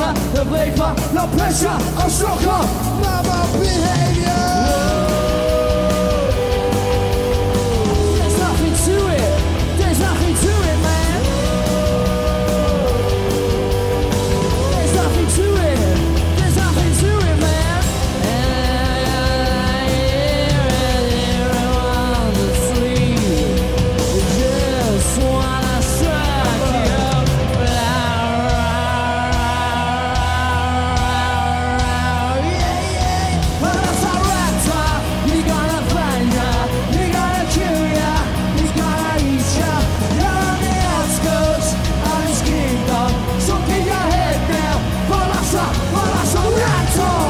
fever, the vapor, the pressure of stronger, normal behavior. There's nothing to it, there's nothing to it, man. There's nothing to it, there's nothing to it, man. Everyone to sleep, just wanna suck you up. Well, that's a raptor, he gonna find ya, he gonna kill ya, he's gonna eat ya. You're on the outskirts of his kingdom, so keep your head down. Well, that's a raptor.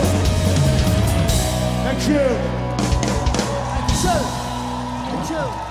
Thank you. Thank you.